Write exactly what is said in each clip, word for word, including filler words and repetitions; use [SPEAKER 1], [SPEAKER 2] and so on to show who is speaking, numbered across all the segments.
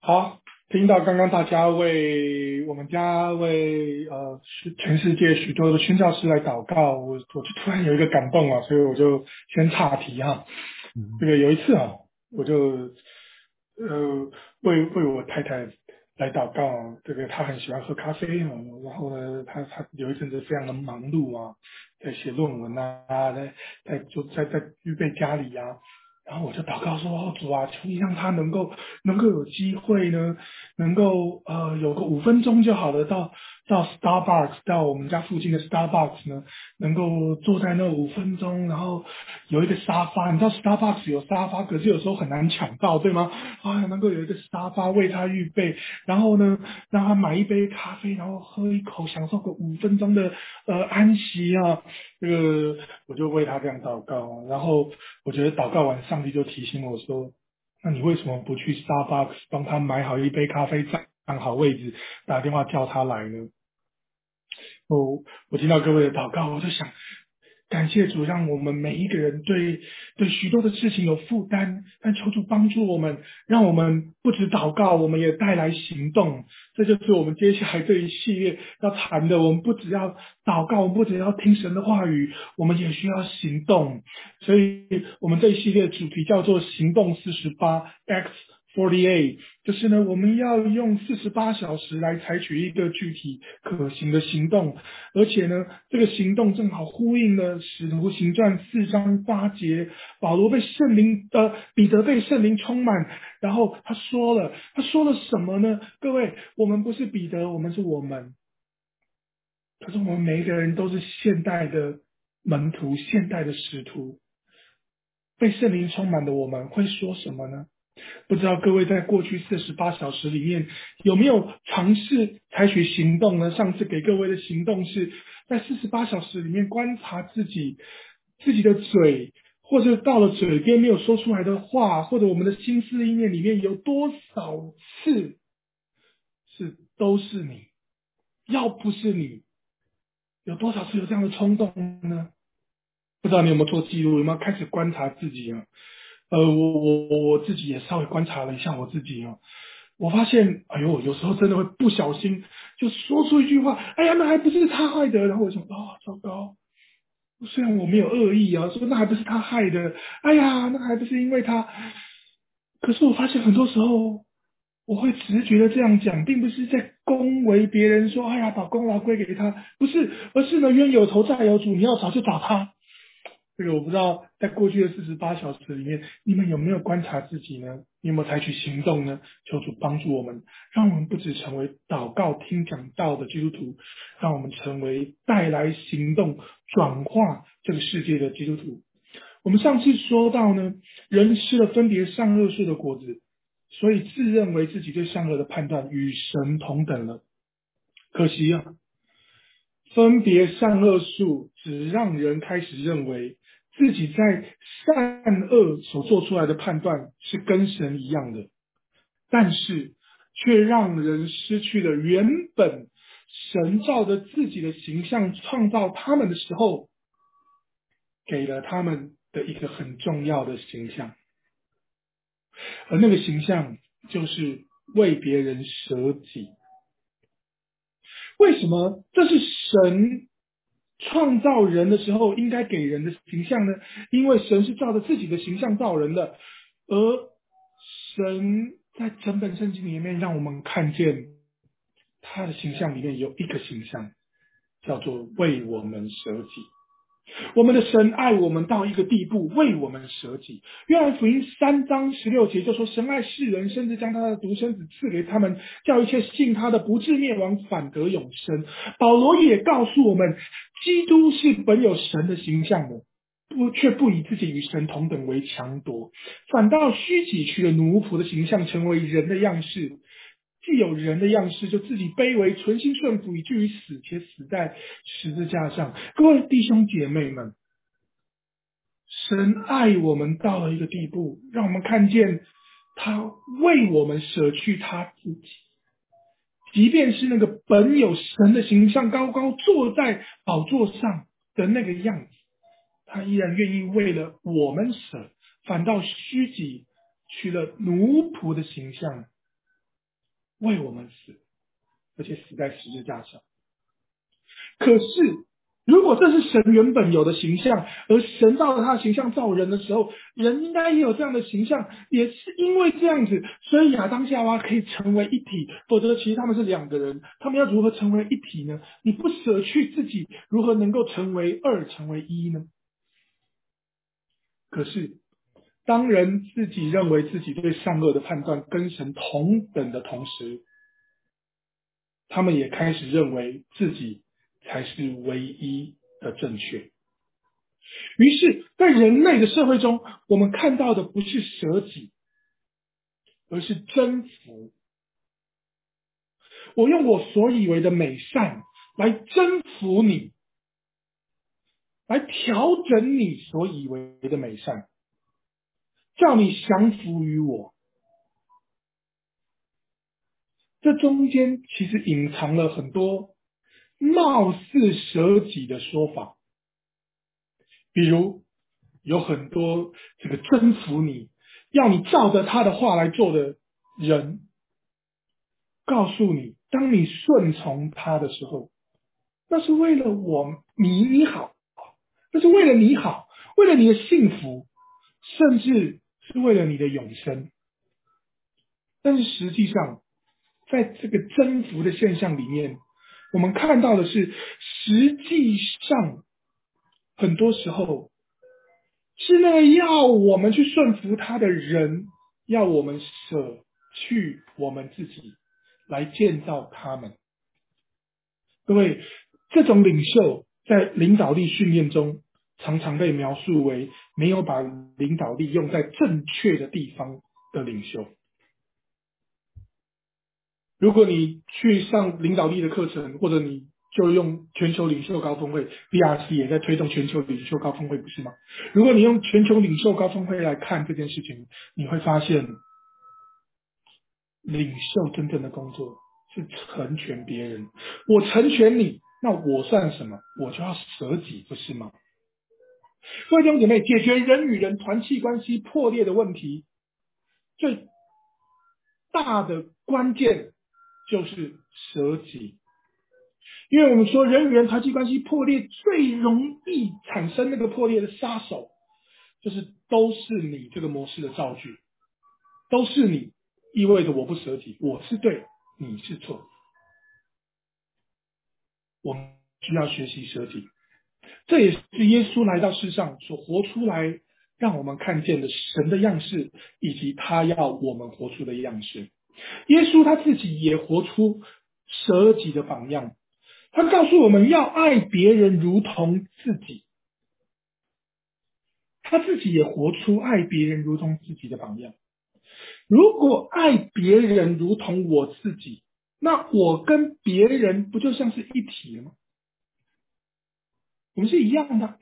[SPEAKER 1] 好，听到刚刚大家为我们家为呃是全世界许多的宣教师来祷告，我我就突然有一个感动啊，所以我就先岔题哈、这
[SPEAKER 2] 嗯
[SPEAKER 1] 个有一次啊，我就呃为为我太太来祷告啊，这个她很喜欢喝咖啡啊，然后呢，她她有一阵子非常的忙碌啊，在写论文啊，在在就在在预备家里呀、然后我就祷告说：“哦，主啊，求你让他能够能够有机会呢，能够呃有个五分钟就好了，到到 Starbucks 到我们家附近的 Starbucks 呢，能够坐在那五分钟，然后有一个沙发，你知道 Starbucks 有沙发，可是有时候很难抢到，对吗？啊，能够有一个沙发为他预备，然后呢，让他买一杯咖啡，然后喝一口，享受个五分钟的呃安息啊。这个我就为他这样祷告，然后我觉得祷告完，上帝就提醒我说：那你为什么不去 Starbucks 帮他买好一杯咖啡，占好位置，打电话叫他来呢？哦，我听到各位的祷告，我就想，感谢主，让我们每一个人对对许多的事情有负担，但求主帮助我们，让我们不止祷告，我们也带来行动。这就是我们接下来这一系列要谈的。我们不只要祷告，我们不只要听神的话语，我们也需要行动。所以，我们这一系列的主题叫做“行动四十八 ”（X Forty-Eight）。就是呢，我们要用四十八小时来采取一个具体可行的行动，而且呢，这个行动正好呼应了《使徒行传》四章八节，保罗被圣灵呃彼得被圣灵充满，然后他说了，他说了什么呢？各位，我们不是彼得，我们是我们，可是我们每一个人都是现代的门徒，现代的使徒，被圣灵充满的我们会说什么呢？不知道各位在过去四十八小时里面有没有尝试采取行动呢？上次给各位的行动是在四十八小时里面观察自己自己的嘴，或者到了嘴边没有说出来的话，或者我们的心思意念里面有多少次是都是你，要不是你，有多少次有这样的冲动呢？不知道你有没有做记录，有没有开始观察自己啊？呃，我我我我自己也稍微观察了一下我自己啊，我发现，哎呦，有时候真的会不小心就说出一句话，哎呀，那还不是他害的，然后我想，啊、糟糕，虽然我没有恶意啊，说那还不是他害的，哎呀，那还不是因为他，可是我发现很多时候我会直觉的这样讲，并不是在恭维别人说，哎呀，把功劳归给他，不是，而是呢，冤有头债有主，你要找就找他。这个我不知道，在过去的四十八小时里面，你们有没有观察自己呢？你有没有采取行动呢？求主帮助我们，让我们不只成为祷告、听讲道的基督徒，让我们成为带来行动、转化这个世界的基督徒。我们上次说到呢，人吃了分别善恶树的果子，所以自认为自己对善恶的判断与神同等了。可惜啊，分别善恶树只让人开始认为自己在善恶所做出来的判断是跟神一样的，但是却让人失去了原本神照着自己的形象创造他们的时候，给了他们的一个很重要的形象，而那个形象就是为别人舍己。为什么这是神创造人的时候应该给人的形象呢？因为神是照着自己的形象造人的，而神在整本圣经里面让我们看见他的形象里面有一个形象，叫做为我们舍己。我们的神爱我们到一个地步，为我们舍己。约翰福音三章十六节就说：神爱世人，甚至将他的独生子赐给他们，叫一切信他的不至灭亡，反得永生。保罗也告诉我们，基督是本有神的形象的，不却不以自己与神同等为强夺，反倒虚己，取了奴仆的形象，成为人的样式。既有人的样式，就自己卑微，存心顺服，以至于死，且死在十字架上。各位弟兄姐妹们，神爱我们到了一个地步，让我们看见他为我们舍去他自己，即便是那个本有神的形象，高高坐在宝座上的那个样子，他依然愿意为了我们舍，反倒虚己，取了奴仆的形象， 为我们死，而且死在十字架上。可是，如果这是神原本有的形象，而神照着他的形象造人的时候，人应该也有这样的形象，也是因为这样子，所以亚当夏娃可以成为一体，否则其实他们是两个人，他们要如何成为一体呢？你不舍去自己，如何能够成为二，成为一呢？可是，当人自己认为自己对善恶的判断跟神同等的同时，他们也开始认为自己才是唯一的正确。于是，在人类的社会中，我们看到的不是舍己，而是征服。我用我所以为的美善来征服你，来调整你所以为的美善，叫你降服于我。这中间其实隐藏了很多貌似舍己的说法，比如有很多这个征服你，要你照着他的话来做的人，告诉你，当你顺从他的时候，那是为了我你你好，那是为了你好，为了你的幸福，甚至是为了你的永生。但是实际上，在这个征服的现象里面，我们看到的是，实际上很多时候是那个要我们去顺服他的人，要我们舍去我们自己来建造他们。各位，这种领袖在领导力训练中常常被描述为没有把领导力用在正确的地方的领袖。如果你去上领导力的课程，或者你就用全球领袖高峰会 ，B R C 也在推动全球领袖高峰会，不是吗？如果你用全球领袖高峰会来看这件事情，你会发现，领袖真正的工作是成全别人。我成全你，那我算什么？我就要舍己，不是吗？各位弟兄姐妹，解决人与人团契关系破裂的问题，最大的关键就是舍己。因为我们说人与人团契关系破裂最容易产生那个破裂的杀手，就是都是你这个模式的造句，都是你，意味着我不舍己，我是对，你是错。我们需要学习舍己，这也是耶稣来到世上所活出来，让我们看见的神的样式，以及他要我们活出的样式。耶稣他自己也活出舍己的榜样，他告诉我们要爱别人如同自己，他自己也活出爱别人如同自己的榜样。如果爱别人如同我自己，那我跟别人不就像是一体了吗？我们是一样的。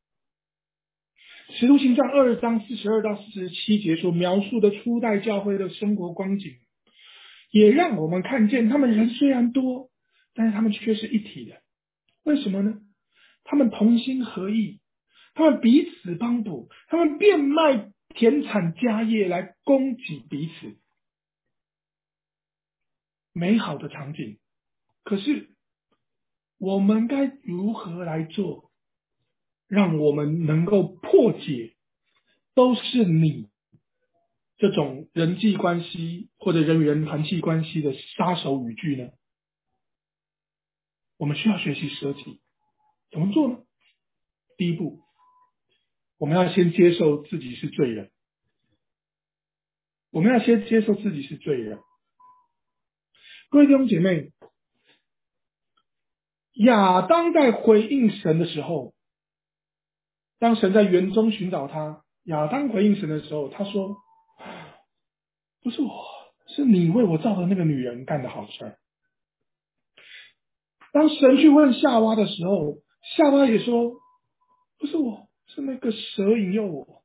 [SPEAKER 1] 使徒行传二章四十二到四十七节所描述的初代教会的生活光景，也让我们看见他们人虽然多，但是他们却是一体的。为什么呢？他们同心合意，他们彼此帮补，他们变卖田产家业来供给彼此，美好的场景。可是我们该如何来做，让我们能够破解都是你这种人际关系或者人与人团契关系的杀手语句呢？我们需要学习舍己，怎么做呢？第一步，我们要先接受自己是罪人，我们要先接受自己是罪人。各位弟兄姐妹，亚当在回应神的时候，当神在园中寻找他，亚当回应神的时候，他说：不是我，是你为我造的那个女人干的好事。当神去问夏娃的时候，夏娃也说：不是我，是那个蛇引诱我。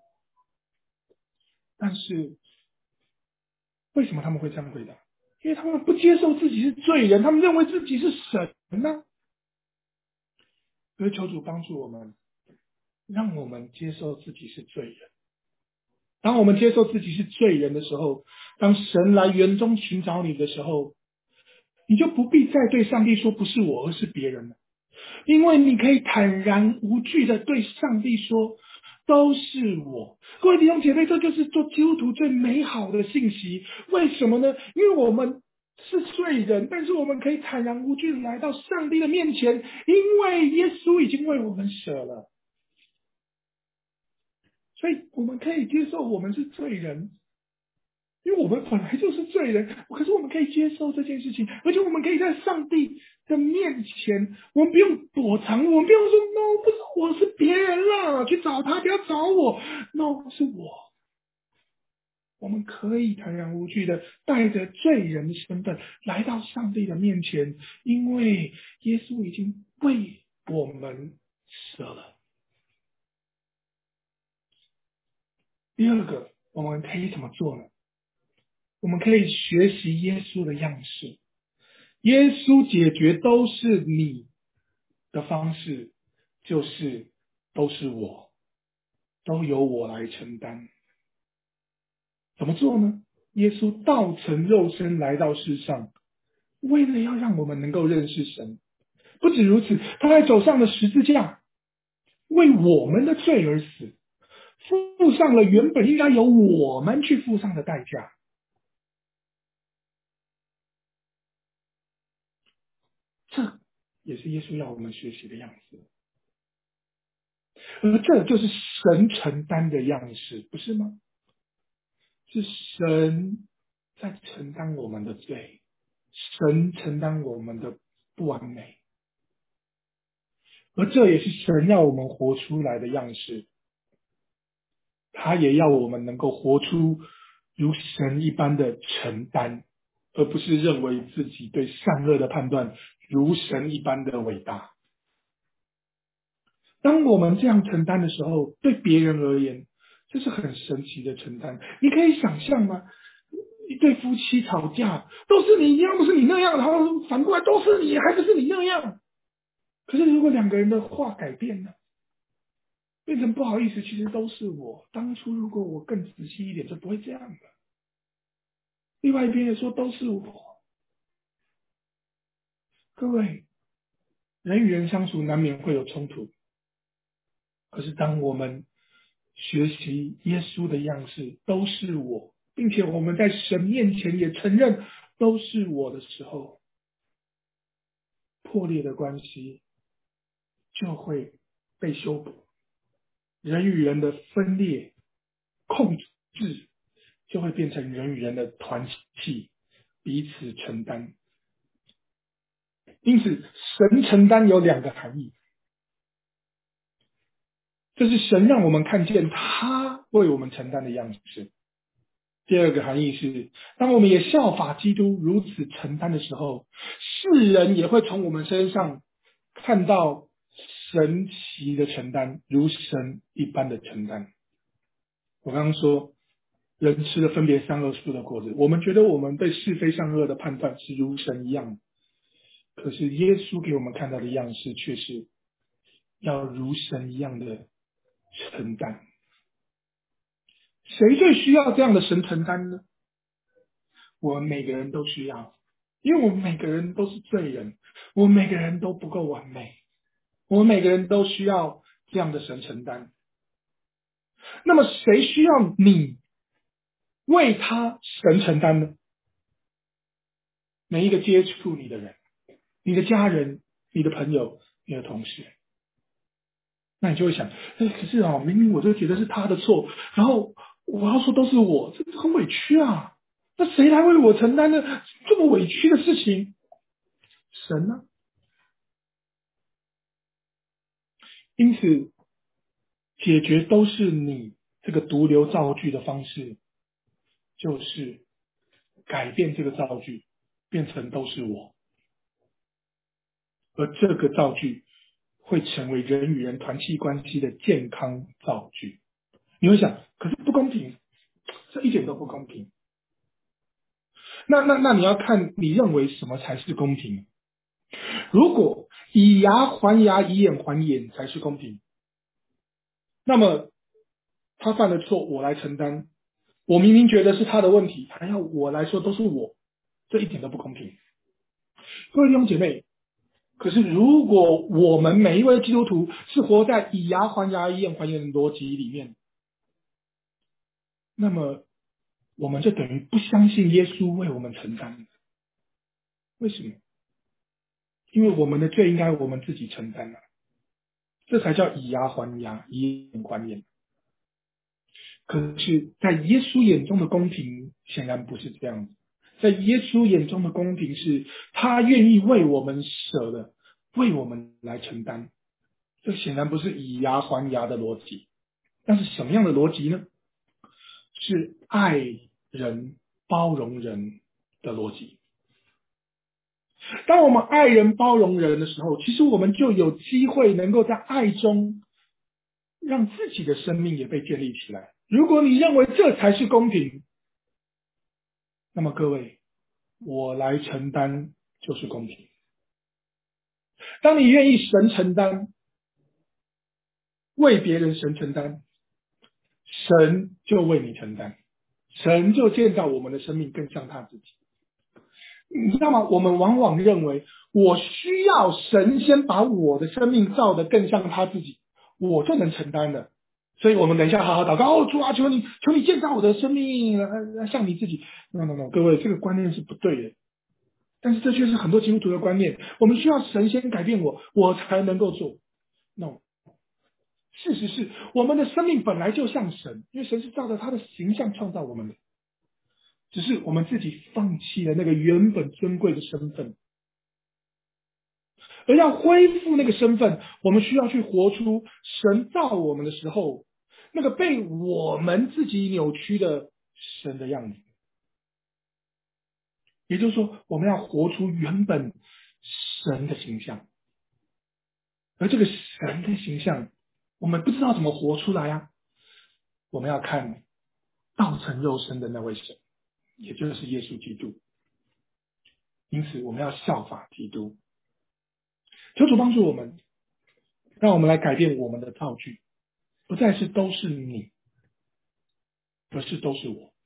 [SPEAKER 1] 但是为什么他们会这样回答？因为他们不接受自己是罪人，他们认为自己是神呢、啊。所以求主帮助我们，让我们接受自己是罪人。当我们接受自己是罪人的时候， 当神来园中寻找你的时候，你就不必再对上帝说不是我，而是别人了。因为你可以坦然无惧的对上帝说，都是我。各位弟兄姐妹，这就是做基督徒最美好的信息。为什么呢？因为我们是罪人，但是我们可以坦然无惧的来到上帝的面前，因为耶稣已经为我们舍了，所以我们可以接受我们是罪人，因为我们本来就是罪人，可是我们可以接受这件事情，而且我们可以在上帝的面前，我们不用躲藏，我们不用说 no， 不是我，是别人啦，去找他，不要找我 ，no， 是我。我们可以坦然无惧的带着罪人的身份来到上帝的面前，因为耶稣已经为我们舍了。第二个，我们可以怎么做呢？我们可以学习耶稣的样式。耶稣解决都是你的方式，就是都是我，都由我来承担。怎么做呢？耶稣道成肉身来到世上，为了要让我们能够认识神。不止如此，他还走上了十字架，为我们的罪而死，付上了原本应该由我们去付上的代价。这也是耶稣要我们学习的样子。而这就是神承担的样式，不是吗？是神在承担我们的罪，神承担我们的不完美，而这也是神要我们活出来的样式。他也要我们能够活出如神一般的承担，而不是认为自己对善恶的判断如神一般的伟大。当我们这样承担的时候，对别人而言，这是很神奇的承担。你可以想象吗？一对夫妻吵架，都是你，要不是你那样，然后反过来都是你，还不是你那样。可是如果两个人的话改变了，变成不好意思，其实都是我。当初如果我更仔细一点，就不会这样的。另外一边也说都是我。各位，人与人相处难免会有冲突，可是当我们学习耶稣的样式，都是我，并且我们在神面前也承认都是我的时候，破裂的关系就会被修补，人与人的分裂控制就会变成人与人的团契，彼此承担。因此神承担有两个含义，这是神让我们看见他为我们承担的样式。第二个含义是，当我们也效法基督如此承担的时候，世人也会从我们身上看到神奇的承担，如神一般的承担。我刚刚说，人吃了分别善恶树的果子，我们觉得我们对是非善恶的判断是如神一样，可是耶稣给我们看到的样式却是要如神一样的承担。谁最需要这样的神承担呢？我们每个人都需要，因为我们每个人都是罪人，我们每个人都不够完美，我们每个人都需要这样的神承担。那么谁需要你为他神承担呢？每一个接触你的人，你的家人、你的朋友、你的同事，那你就会想，哎，可是啊，明明我就觉得是他的错，然后我要说都是我，这很委屈啊。那谁来为我承担呢？这么委屈的事情？神呢？因此，解决都是你这个毒瘤造句的方式，就是改变这个造句，变成都是我，而这个造句会成为人与人团契关系的健康造句。你会想，可是不公平，这一点都不公平。那那那你要看你认为什么才是公平？如果以牙还牙，以眼还眼才是公平，那么他犯了错，我来承担， 我明明觉得是他的问题，还要我来说都是我，这一点都不公平。各位弟兄姐妹，可是如果我们每一位基督徒是活在以牙还牙、以眼还眼的逻辑里面，那么我们就等于不相信耶稣为我们承担。为什么？因为我们的罪应该我们自己承担啊，这才叫以牙还牙、以眼还眼。可是，在耶稣眼中的公平显然不是这样子。在耶稣眼中的公平是，他愿意为我们舍的，为我们来承担。这显然不是以牙还牙的逻辑。但是什么样的逻辑呢？是爱人、包容人的逻辑。当我们爱人、包容人的时候，其实我们就有机会能够在爱中让自己的生命也被建立起来。如果你认为这才是公平，那么各位，我来承担就是公平。当你愿意神承担，为别人神承担，神就为你承担，神就建造我们的生命更像他自己。你知道吗？我们往往认为我需要神先把我的生命造得更像他自己，我就能承担了。所以我们等一下好好祷告，哦，主啊，求你，求你建造我的生命，呃像你自己。no no no，各位，这个观念是不对的。但是这却是很多基督徒的观念，我们需要神先改变我，我才能够做。no，事实是我们的生命本来就像神，因为神是照着他的形象创造我们的，只是我们自己放弃了那个原本尊贵的身份。而要恢复那个身份，我们需要去活出神造我们的时候，那个被我们自己扭曲的神的样子。也就是说，我们要活出原本神的形象。而这个神的形象，我们不知道怎么活出来啊。我们要看道成肉身的那位神，也就是耶稣基督。因此，我们要效法基督。求主帮助我们，让我们来改变我们的造句，不再是都是你，而是都是我。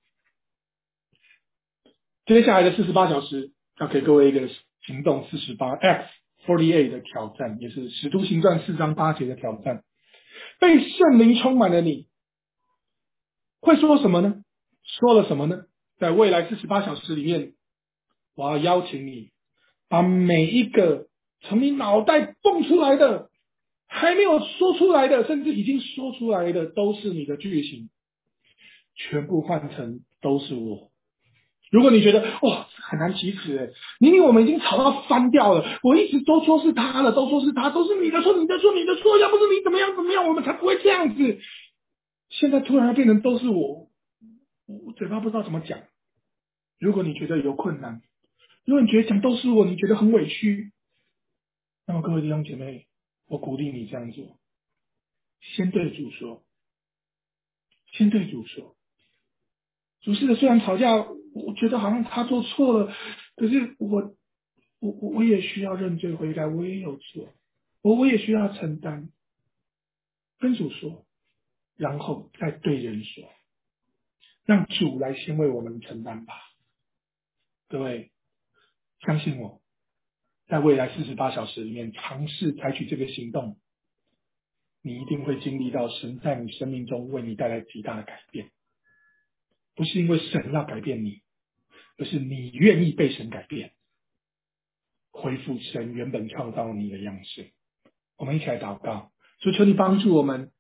[SPEAKER 1] 接下来的四十八小时，要给各位一个行动四十八 X 四十八的挑战，也是使徒行传四章八节的挑战。被圣灵充满了你，会说什么呢？说了什么呢？在未来四十八小时里面，我要邀请你，把每一个从你脑袋蹦出来的、还没有说出来的，甚至已经说出来的，都是你的句型，全部换成都是我。如果你觉得哇很难启齿诶，明明我们已经吵到翻掉了，我一直都说是他了，都说是他，都是你的错，你的错，你的错，要不是你怎么样怎么样，我们才不会这样子。现在突然变成都是我，我嘴巴不知道怎么讲。如果你觉得有困难，如果你觉得讲都是我，你觉得很委屈，那么各位弟兄姐妹，我鼓励你这样做，先对主说，先对主说。主是的，虽然吵架，我觉得好像他做错了，可是我我我我也需要认罪悔改，我也有错，我我也需要承担。跟主说，然后再对人说，让主来先为我们承担吧。各位，相信我，在未来四十八小时里面尝试采取这个行动，你一定会经历到神在你生命中为你带来极大的改变。不是因为神要改变你，而是你愿意被神改变，恢复神原本创造你的样式。我们一起来祷告，主求你帮助我们，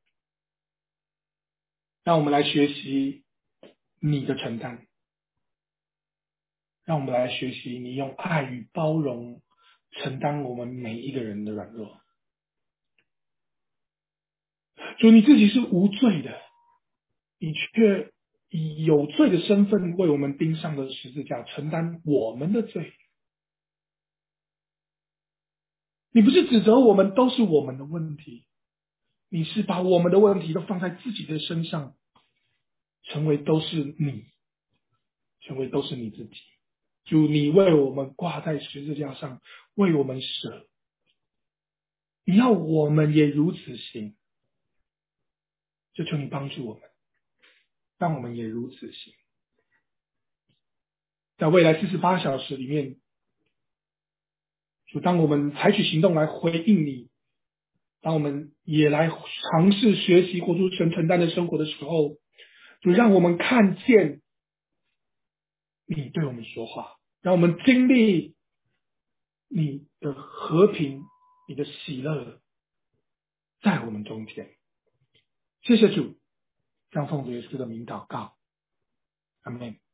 [SPEAKER 1] 让我们来学习你的承担，让我们来学习你用爱与包容承担我们每一个人的软弱。主，你自己是无罪的，你却以有罪的身份为我们钉上了十字架，承担我们的罪。你不是指责我们都是我们的问题，你是把我们的问题都放在自己的身上，成为都是你，成为都是你自己。主，你为我们挂在十字架上，为我们舍，你要我们也如此行，就求你帮助我们， 让我们也如此行。在未来四十八小时里面，主，当我们采取行动来回应你，当我们也来尝试学习活出神承担的生活的时候，主，让我们看见你对我们说话，让我们经历你的和平，你的喜乐在我们中间。谢谢主，让奉主耶稣的名祷告，阿们。